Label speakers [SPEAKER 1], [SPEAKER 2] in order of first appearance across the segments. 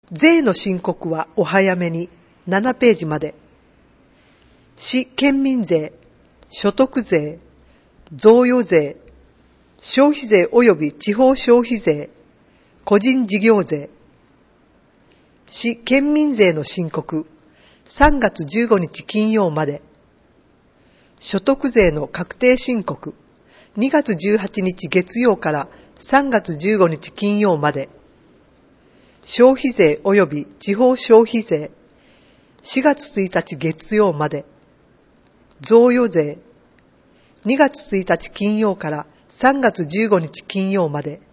[SPEAKER 1] 税の申告はお早めに7ページまで。市県民税、所得税、贈与税、消費税及び地方消費税、個人事業税。市県民税の申告、3月15日金曜まで。所得税の確定申告、2月18日月曜から3月15日金曜まで。消費税及び地方消費税、4月1日月曜まで。贈与税、2月1日金曜から3月15日金曜まで。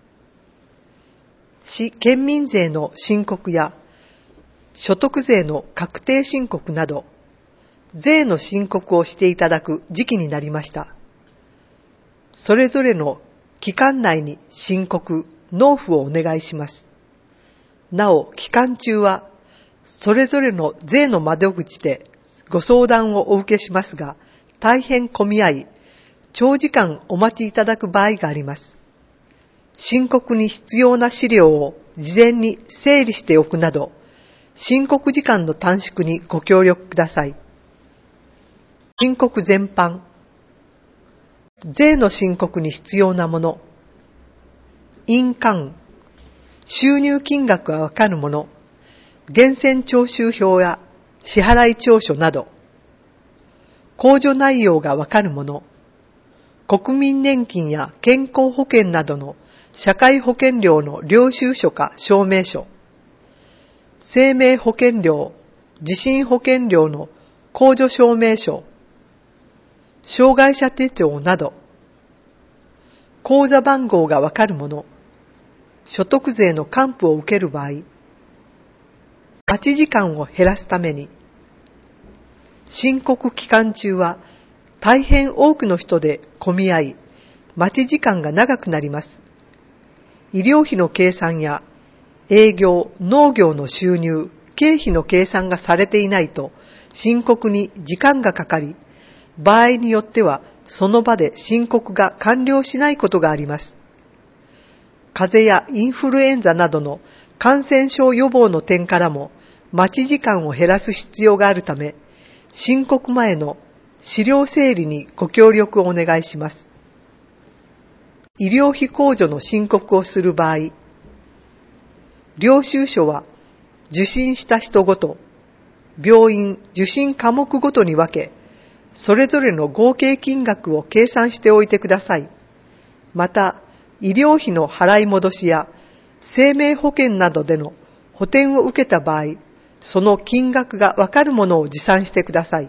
[SPEAKER 1] 市県民税の申告や所得税の確定申告など、税の申告をしていただく時期になりました。それぞれの期間内に申告、納付をお願いします。なお、期間中は、それぞれの税の窓口でご相談をお受けしますが、大変混み合い、長時間お待ちいただく場合があります。申告に必要な資料を事前に整理しておくなど、申告時間の短縮にご協力ください。申告全般。税の申告に必要なもの。印鑑。収入金額がわかるもの。源泉徴収票や支払い調書など。控除内容がわかるもの。国民年金や健康保険などの社会保険料の領収書か証明書。生命保険料、地震保険料の控除証明書。障害者手帳など。口座番号がわかるもの。所得税の還付を受ける場合。待ち時間を減らすために。申告期間中は大変多くの人で混み合い、待ち時間が長くなります。医療費の計算や営業、農業の収入、経費の計算がされていないと申告に時間がかかり、場合によってはその場で申告が完了しないことがあります。風邪やインフルエンザなどの感染症予防の点からも待ち時間を減らす必要があるため、申告前の資料整理にご協力をお願いします。医療費控除の申告をする場合、領収書は受診した人ごと、病院、受診科目ごとに分け、それぞれの合計金額を計算しておいてください。また、医療費の払い戻しや生命保険などでの補填を受けた場合、その金額がわかるものを持参してください。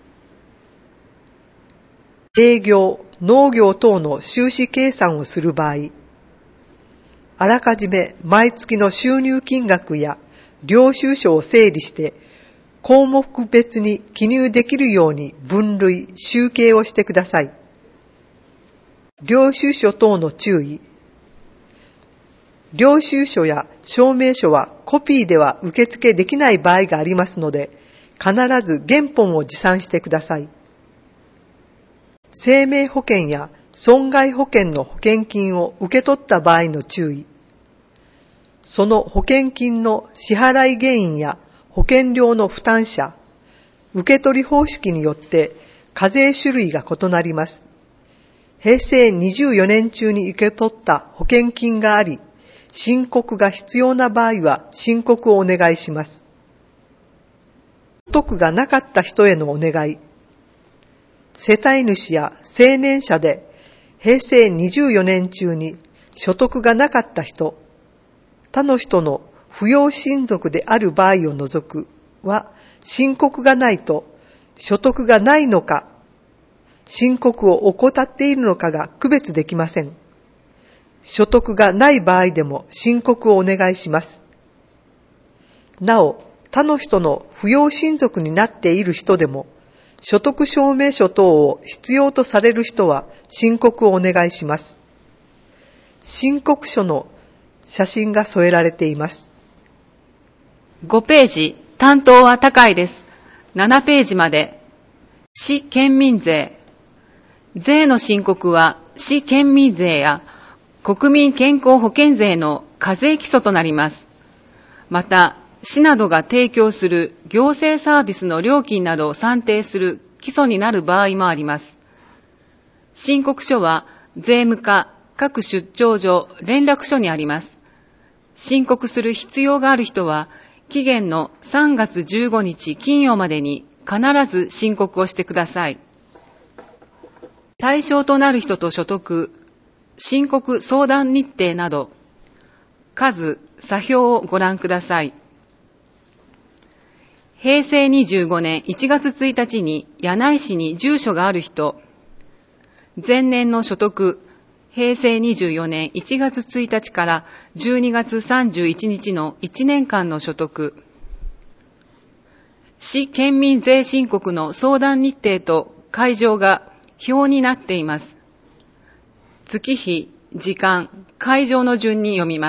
[SPEAKER 1] 営業、農業等の収支計算をする場合、あらかじめ毎月の収入金額や領収書を整理して項目別に記入できるように分類、集計をしてください。領収書等の注意。領収書や証明書はコピーでは受付できない場合がありますので、必ず原本を持参してください。生命保険や損害保険の保険金を受け取った場合の注意。その保険金の支払い原因や保険料の負担者、受取方式によって課税種類が異なります。平成24年中に受け取った保険金があり、申告が必要な場合は申告をお願いします。所得がなかった人へのお願い。世帯主や青年者で平成24年中に所得がなかった人、他の人の扶養親族である場合を除くは、申告がないと所得がないのか、申告を怠っているのかが区別できません。所得がない場合でも申告をお願いします。なお、他の人の扶養親族になっている人でも、所得証明書等を必要とされる人は申告をお願いします。申告書の写真が添えられています。
[SPEAKER 2] 5ページ、担当は高いです。7ページまで。市県民税。税の申告は市県民税や国民健康保険税の課税基礎となります。 また、市などが提供する行政サービスの料金などを算定する基礎になる場合もあります。申告書は税務課各出張所連絡所にあります。申告する必要がある人は、期限の3月15日金曜までに必ず申告をしてください。対象となる人と所得、申告相談日程など、数、査評をご覧ください。平成25年1月1日に柳井市に住所がある人、前年の所得、平成24年1月1日から12月31日の1年間の所得、市県民税申告の相談日程と会場が表になっています。月日、時間、会場の順に読みます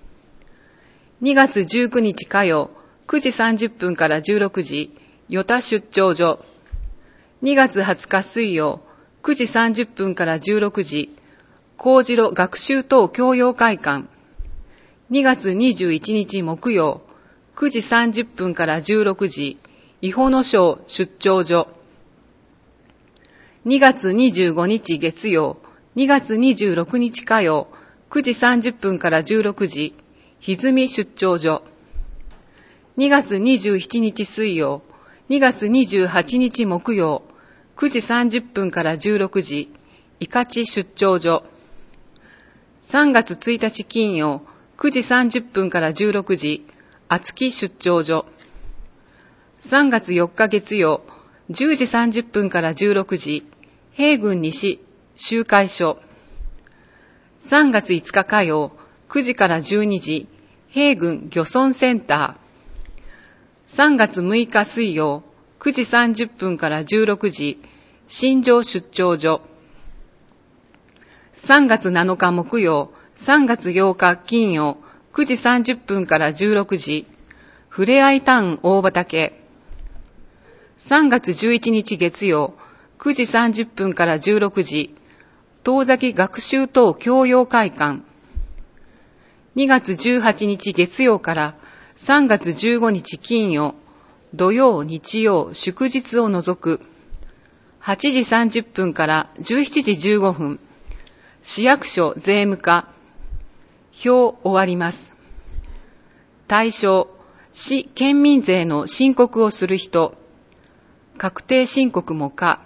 [SPEAKER 2] 。2月19日火曜、9時30分から16時、与田出張所。2月20日水曜、9時30分から16時、高次学習等教養会館。2月21日木曜、9時30分から16時、伊保野省出張所。2月25日月曜、2月26日火曜、9時30分から16時、歪み出張所。2月27日水曜、2月28日木曜、9時30分から16時、伊勝出張所。3月1日金曜、9時30分から16時、厚木出張所。3月4日月曜、10時30分から16時、平郡西集会所。3月5日火曜、9時から12時、平郡漁村センター。3月6日水曜、9時30分から16時、新庄出張所。3月7日木曜、3月8日金曜、9時30分から16時、ふれあいタウン大畑。3月11日月曜、9時30分から16時、遠崎学習等教養会館。2月18日月曜から3月15日金曜、土曜、日曜、祝日を除く、8時30分から17時15分、市役所税務課、表終わります。対象、市県民税の申告をする人、確定申告も可。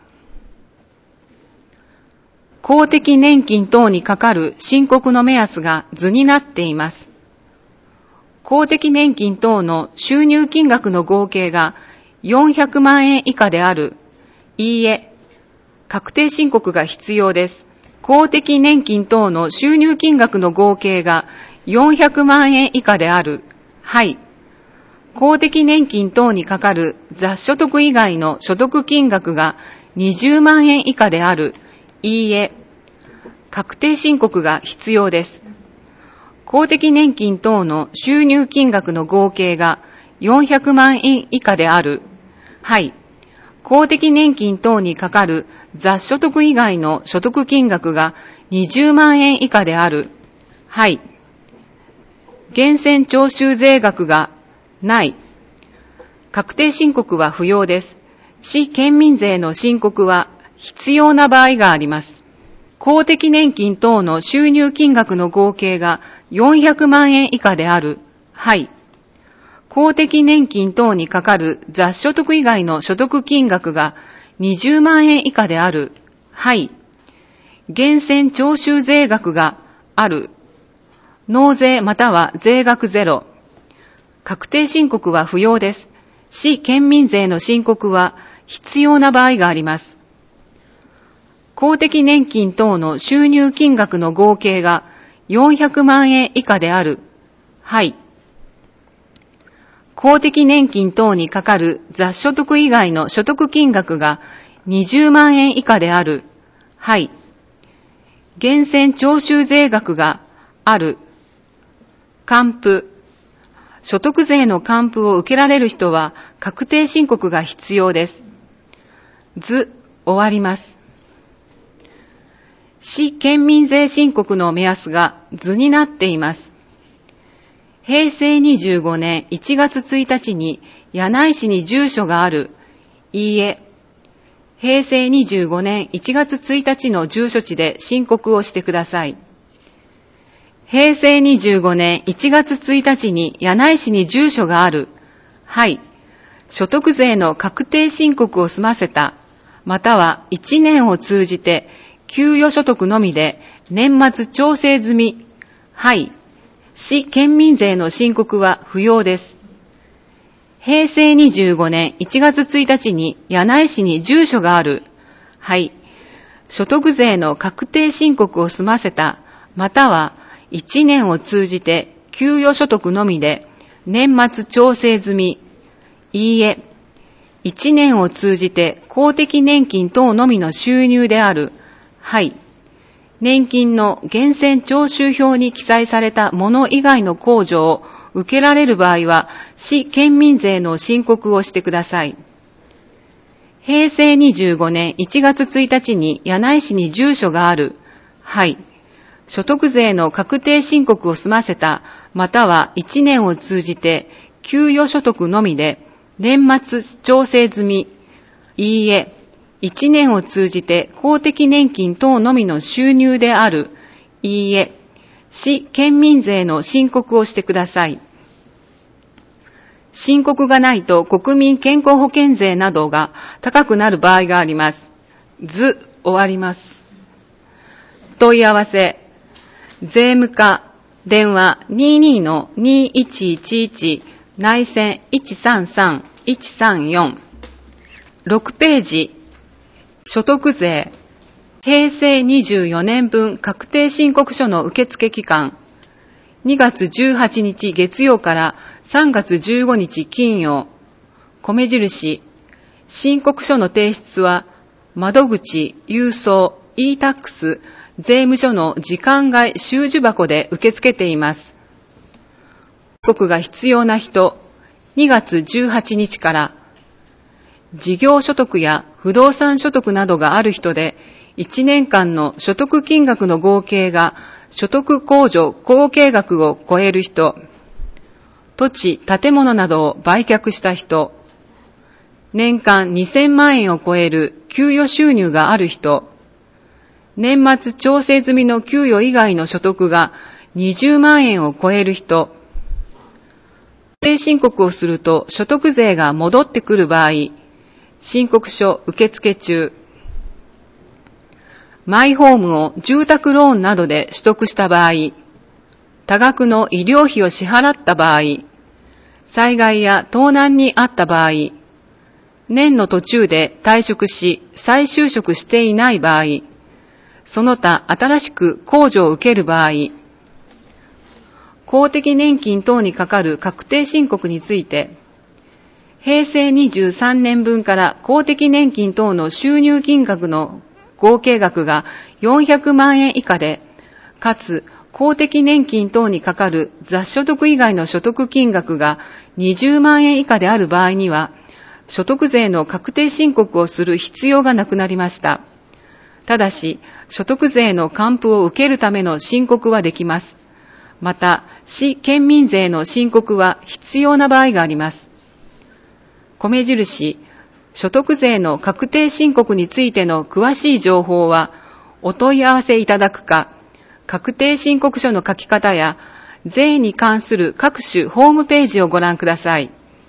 [SPEAKER 2] 公的年金等にかかる申告の目安が図になっています。公的年金等の収入金額の合計が400万円以下である。いいえ、確定申告が必要です。公的年金等の収入金額の合計が400万円以下である。はい。公的年金等にかかる雑所得以外の所得金額が20万円以下である。いいえ、確定申告が必要です。公的年金等の収入金額の合計が400万円以下である。はい。公的年金等にかかる雑所得以外の所得金額が20万円以下である。はい。源泉徴収税額がない。確定申告は不要です。市県民税の申告は必要な場合があります。公的年金等の収入金額の合計が400万円以下である。はい。公的年金等にかかる雑所得以外の所得金額が20万円以下である。はい。源泉徴収税額がある。納税または税額ゼロ。確定申告は不要です。市県民税の申告は必要な場合があります。公的年金等の収入金額の合計が400万円以下である。はい。公的年金等にかかる雑所得以外の所得金額が20万円以下である。はい。源泉徴収税額がある。還付。所得税の還付を受けられる人は確定申告が必要です。図、終わります。市県民税申告の目安が図になっています。 平成25年1月1日に柳井市に住所がある。いいえ。平成25年1月1日の住所地で申告をしてください。平成25年1月1日に柳井市に住所がある。はい。所得税の確定申告を済ませた。または1年を通じて給与所得のみで年末調整済み。はい。市県民税の申告は不要です。平成25年1月1日に柳井市に住所がある。はい。所得税の確定申告を済ませた。または1年を通じて給与所得のみで年末調整済み。いいえ。1年を通じて公的年金等のみの収入である。はい。年金の源泉徴収票に記載されたもの以外の控除を受けられる場合は、市県民税の申告をしてください。平成25年1月1日に柳井市に住所がある。はい。所得税の確定申告を済ませた、または1年を通じて給与所得のみで年末調整済み。いいえ。1年を通じて公的年金等のみの収入である。いいえ。市県民税の申告をしてください。申告がないと国民健康保険税などが高くなる場合があります。終わります。問い合わせ。税務課電話 22-2111 内線 133-134 6ページ所得税平成24年分確定申告書の受付期間2月18日月曜から3月15日金曜米印申告書の提出は窓口、郵送、e-tax税務署の時間外収受箱で受け付けています。申告が必要な人、2月18日から、事業所得や不動産所得などがある人で、1年間の所得金額の合計が所得控除合計額を超える人、土地、建物などを売却した人、年間2000万円を超える給与収入がある人、年末調整済みの給与以外の所得が20万円を超える人、確定申告をすると所得税が戻ってくる場合、申告書受付中、マイホームを住宅ローンなどで取得した場合、多額の医療費を支払った場合、災害や盗難に遭った場合、年の途中で退職し再就職していない場合、その他新しく控除を受ける場合、公的年金等にかかる確定申告について、平成23年分から公的年金等の収入金額の合計額が400万円以下で、かつ公的年金等にかかる雑所得以外の所得金額が20万円以下である場合には、所得税の確定申告をする必要がなくなりました。ただし、所得税の還付を受けるための申告はできます。また、市県民税の申告は必要な場合があります。米印、所得税の確定申告についての詳しい情報は、お問い合わせいただくか、確定申告書の書き方や、税に関する各種ホームページをご覧ください。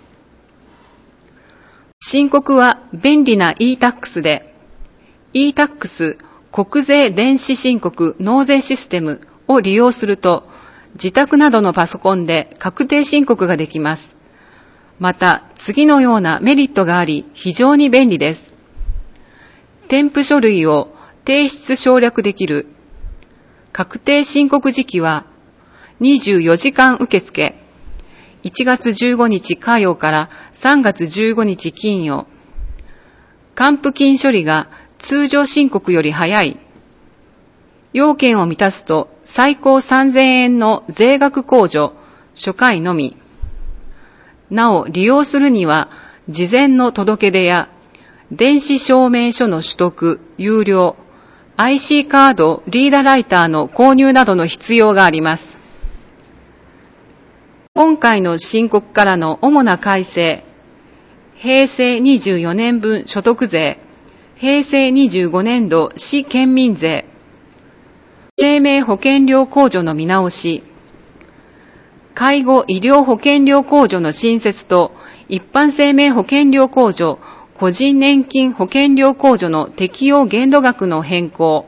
[SPEAKER 2] 申告は便利な e-tax で、e-tax 国税電子申告納税システムを利用すると、自宅などのパソコンで確定申告ができます。また、次のようなメリットがあり、非常に便利です。添付書類を提出省略できる。確定申告時期は24時間受付。1月15日火曜から3月15日金曜。還付金処理が通常申告より早い。要件を満たすと最高3000円の税額控除、初回のみ。なお、利用するには、事前の届け出や、電子証明書の取得、有料、IC カード、リーダーライターの購入などの必要があります。 今回の申告からの主な改正、平成24年分所得税、平成25年度市県民税、生命保険料控除の見直し、介護医療保険料控除の新設と一般生命保険料控除、個人年金保険料控除の適用限度額の変更。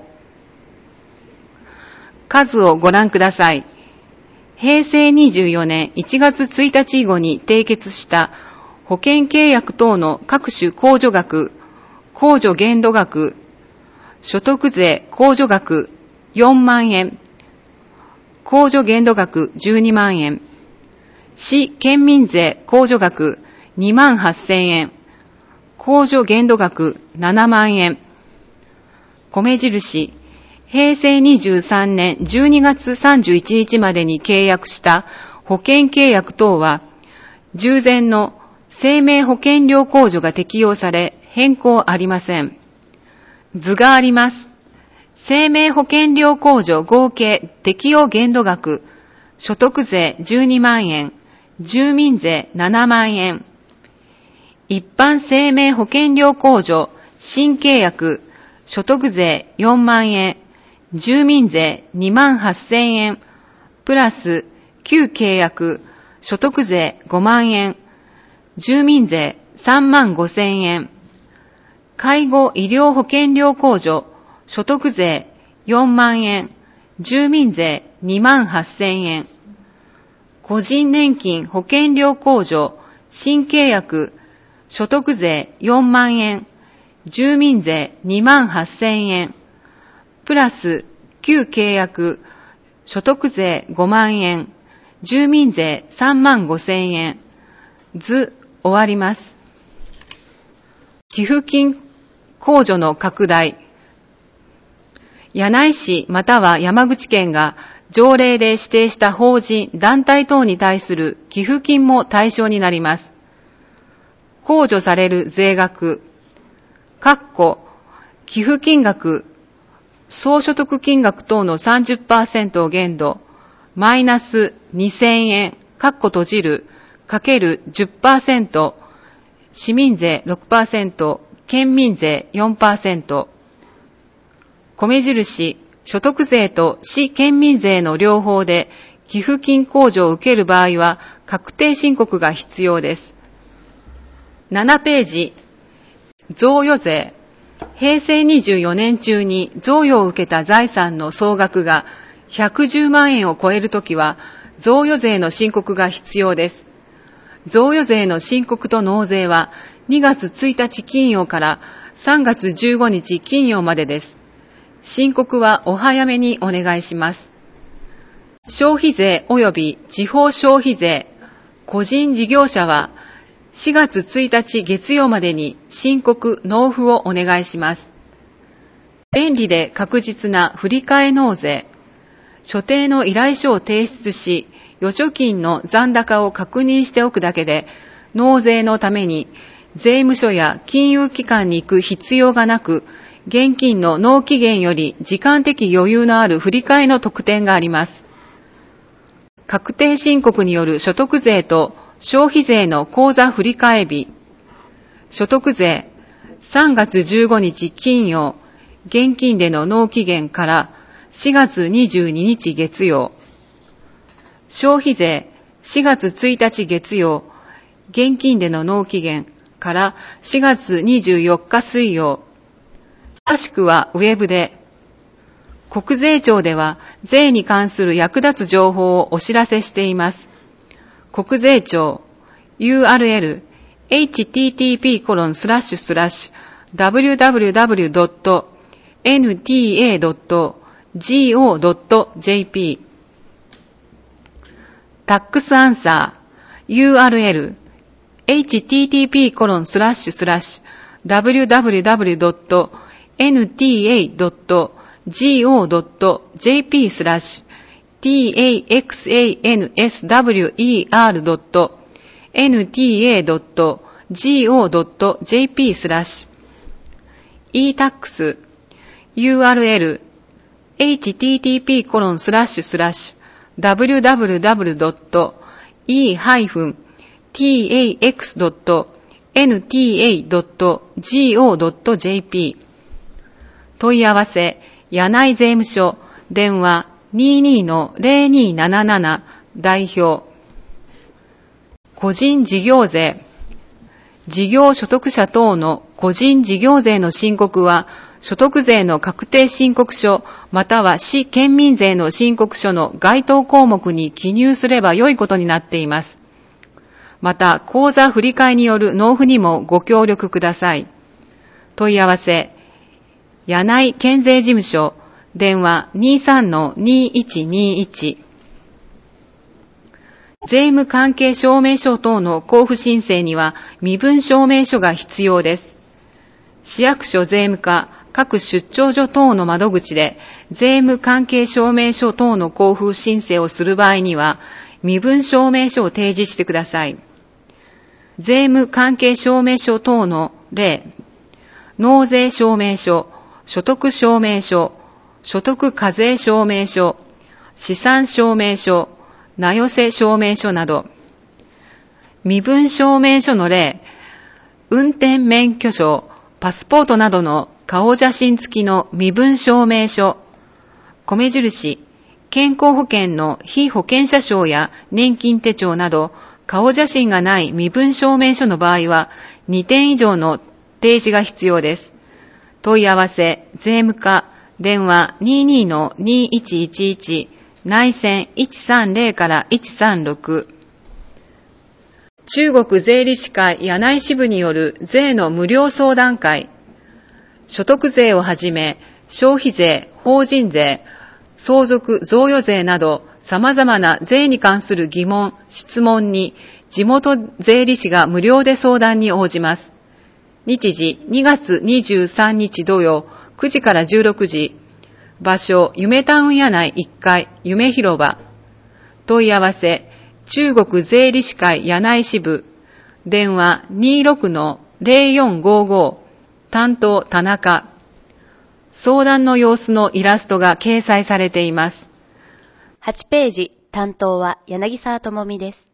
[SPEAKER 2] 数をご覧ください。平成24年1月1日以後に締結した保険契約等の各種控除額、控除限度額、所得税控除額4万円、控除限度額12万円、市県民税控除額2万8000円、控除限度額7万円、米印、平成23年12月31日までに契約した保険契約等は、従前の生命保険料控除が適用され、変更ありません。図があります。生命保険料控除合計適用限度額、所得税12万円、住民税7万円、一般生命保険料控除新契約、所得税4万円、住民税2万8000円、プラス旧契約、所得税5万円、住民税3万5000円、介護医療保険料控除、所得税4万円、住民税2万8000円、個人年金保険料控除、新契約、所得税4万円、住民税2万8000円、プラス旧契約、所得税5万円、住民税3万5000円。図終わります。寄付金控除の拡大。柳井市または山口県が条例で指定した法人、団体等に対する寄付金も対象になります。控除される税額、寄付金額、総所得金額等の 30% を限度、マイナス2000円、かける 10%、市民税 6%、県民税 4%、米印、所得税と市県民税の両方で寄付金控除を受ける場合は確定申告が必要です。7ページ、贈与税。平成24年中に贈与を受けた財産の総額が110万円を超えるときは、贈与税の申告が必要です。贈与税の申告と納税は2月1日金曜から3月15日金曜までです。申告はお早めにお願いします。消費税及び地方消費税、個人事業者は4月1日月曜までに申告納付をお願いします。便利で確実な振替納税。所定の依頼書を提出し、預貯金の残高を確認しておくだけで、納税のために税務署や金融機関に行く必要がなく、現金の納期限より時間的余裕のある振り替えの特典があります。確定申告による所得税と消費税の口座振替日。所得税3月15日金曜、現金での納期限から4月22日月曜。消費税4月1日月曜、現金での納期限から4月24日水曜。詳しくはウェブで。国税庁では税に関する役立つ情報をお知らせしています。国税庁 URL http://www.nta.go.jp タックスアンサー URL http://www.nta.go.jp/taxanswer.go.jp/ e-tax URL http://www.e e-tax.nta.go.jp 問い合わせ、柳井税務署、電話 22-0277 代表。個人事業税。事業所得者等の個人事業税の申告は、所得税の確定申告書または市県民税の申告書の該当項目に記入すればよいことになっています。また、口座振替による納付にもご協力ください。問い合わせ、柳井県税事務所、電話 23-2121。税務関係証明書等の交付申請には身分証明書が必要です。市役所税務課、各出張所等の窓口で税務関係証明書等の交付申請をする場合には身分証明書を提示してください。税務関係証明書等の例、納税証明書、所得証明書、所得課税証明書、資産証明書、名寄せ証明書など。身分証明書の例、運転免許証、パスポートなどの顔写真付きの身分証明書、米印、健康保険の被保険者証や年金手帳など、顔写真がない身分証明書の場合は、2点以上の提示が必要です。問い合わせ、税務課、電話 22-2111、内線130から136。中国税理士会柳井支部による税の無料相談会。所得税をはじめ、消費税、法人税、相続贈与税など様々な税に関する疑問、質問に地元税理士が無料で相談に応じます。日時2月23日土曜9時から16時。場所、夢タウン柳井1階、夢広場。問い合わせ、中国税理士会柳井支部。電話 26-0455。担当田中。相談の様子のイラストが掲載されています。
[SPEAKER 3] 8ページ、担当は柳沢智美です。